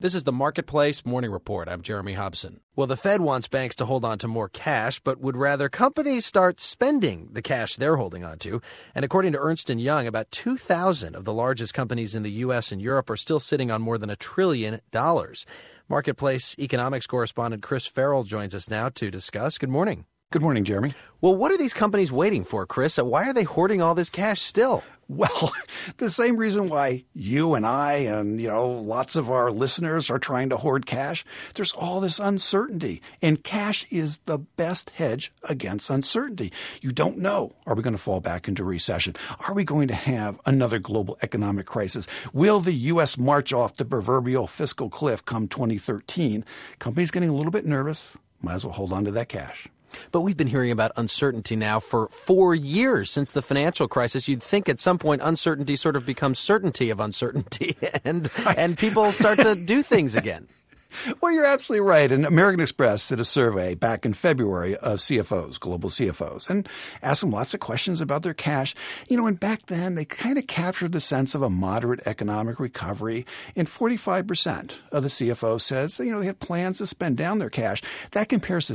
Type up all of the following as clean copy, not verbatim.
This is the Marketplace Morning Report. I'm Jeremy Hobson. Well, the Fed wants banks to hold on to more cash, but would rather companies start spending the cash they're holding on to. And according to Ernst & Young, about 2,000 of the largest companies in the U.S. and Europe are still sitting on more than $1 trillion. Marketplace economics correspondent Chris Farrell joins us now to discuss. Good morning. Good morning, Jeremy. Well, what are these companies waiting for, Chris? Why are they hoarding all this cash still? Well, the same reason why you and I and, lots of our listeners are trying to hoard cash. There's all this uncertainty, and cash is the best hedge against uncertainty. You don't know. Are we going to fall back into recession? Are we going to have another global economic crisis? Will the U.S. march off the proverbial fiscal cliff come 2013? Companies getting a little bit nervous. Might as well hold on to that cash. But we've been hearing about uncertainty now for 4 years since the financial crisis. You'd think at some point uncertainty sort of becomes certainty of uncertainty and people start to do things again. Well, you're absolutely right. And American Express did a survey back in February of CFOs, global CFOs, and asked them lots of questions about their cash. And back then they kind of captured the sense of a moderate economic recovery. And 45% of the CFOs says, they had plans to spend down their cash. That compares to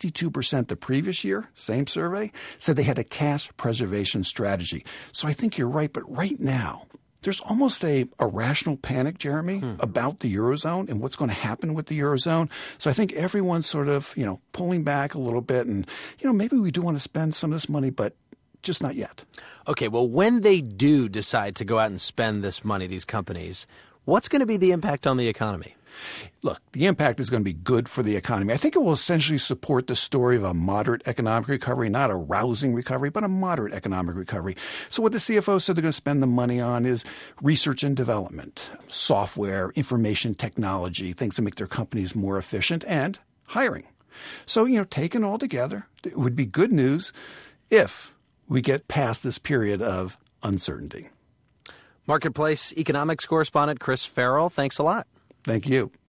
62% the previous year, same survey, said they had a cash preservation strategy. So I think you're right. But right now, there's almost a rational panic, Jeremy, about the Eurozone and what's going to happen with the Eurozone. So I think everyone's sort of, pulling back a little bit and, maybe we do want to spend some of this money, but just not yet. Okay, well, when they do decide to go out and spend this money, these companies, what's going to be the impact on the economy? Look, the impact is going to be good for the economy. I think it will essentially support the story of a moderate economic recovery, not a rousing recovery, but a moderate economic recovery. So what the CFO said they're going to spend the money on is research and development, software, information technology, things to make their companies more efficient, and hiring. So, taken all together, it would be good news if we get past this period of uncertainty. Marketplace economics correspondent Chris Farrell, thanks a lot. Thank you.